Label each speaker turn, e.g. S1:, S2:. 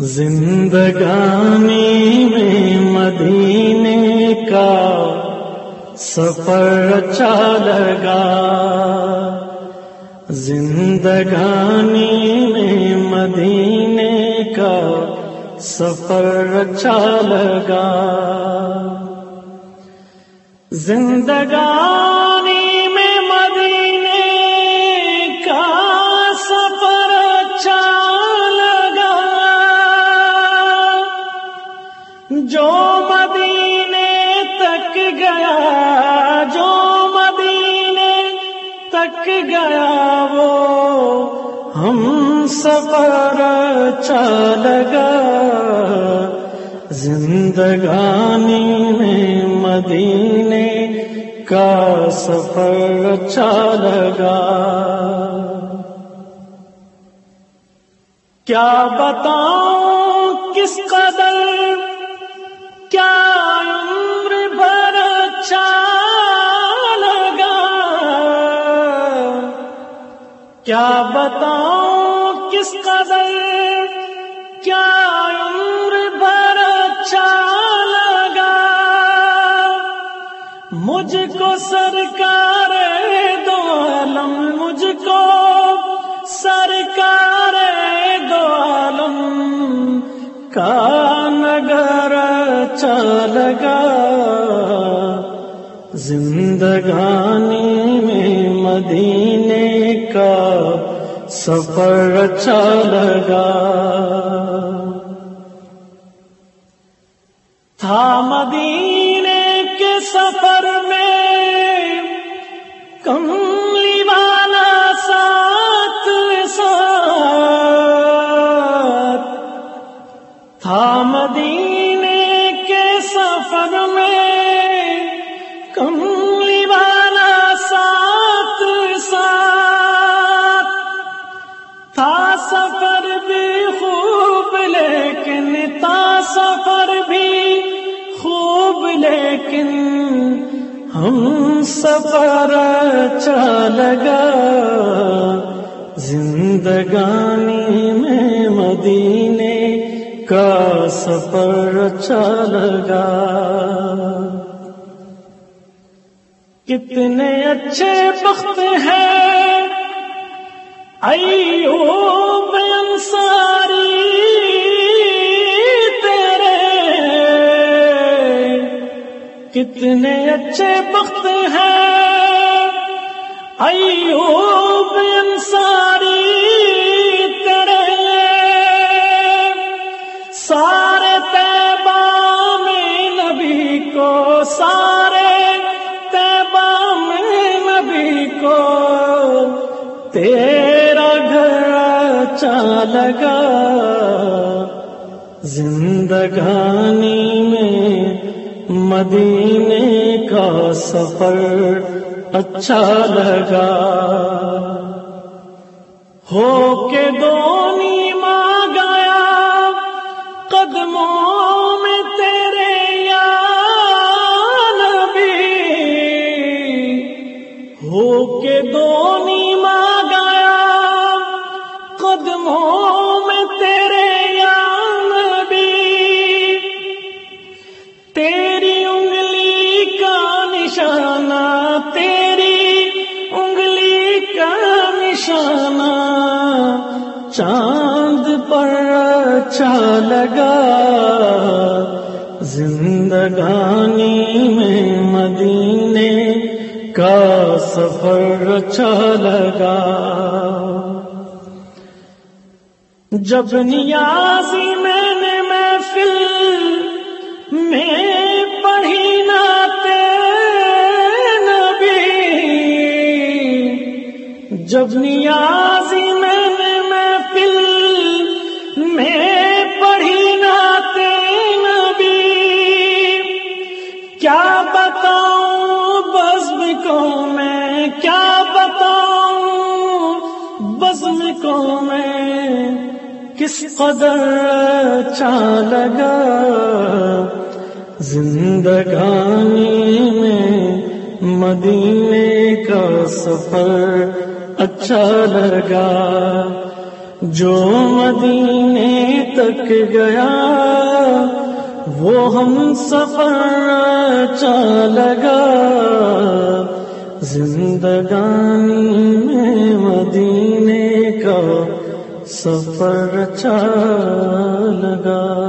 S1: زندگانی میں مدینے کا سفر اچھا لگا، زندگانی میں مدینے کا سفر اچھا لگا، زندگانی میں مدینے کا سفر اچھا لگا، جو مدینے تک گیا، جو مدینے تک گیا وہ ہم سفر اچھا لگا، زندگانی میں مدینے کا سفر اچھا لگا۔ کیا بتاؤں کس قدر، کیا عمر بھر اچھا لگا، کیا بتاؤں کس قدر، کیا عمر بھر اچھا لگا، مجھ کو سرکار دو عالم، مجھ کو سرکار دو عالم کا نگر اچھا لگا، زندگانی میں مدینے کا سفر اچھا لگا، تھا مدینے کے سفر میں کملی والا ساتھ ساتھ، تھا مدینے کے سفر میں کملی والا ساتھ ساتھ، تھا سفر بھی خوب لیکن تھا سفر بھی خوب لیکن ہم سفر اچھا لگا، زندگانی میں مدینے کا سفر اچھا لگا، کتنے اچھے بخت ہیں ایوب انصاری تیرے، کتنے اچھے بخت ہیں ایوب انصاری تیرے، سارے طیبہ میں نبی کو، سارے طیبہ میں نبی کو تیرا گھر اچھا لگا، زندگانی میں مدینے کا سفر اچھا لگا، ہو کے دونی ماں گیا قدموں میں تیرے یا نبی، ہو کے دونی ماں گیا قدموں میں تیرے یا نبی، تیری انگلی کا نشانہ، تیری انگلی کا نشانہ چاند پر اچھا لگا، زندگانی میں مدینے کا سفر اچھا لگا، جب نیازی میں نے محفل میں پڑھی نعت نبی، جب نیازی میں نے محفل میں پڑھی نعت نبی، کیا بتاؤں بزم کو میں، کیا بتاؤں بزم کو میں کس قدر اچھا لگا، زندگانی میں مدینے کا سفر اچھا لگا، جو مدینے تک گیا وہ ہم سفر اچھا لگا، زندگانی میں مدینے کا سفر اچھا لگا۔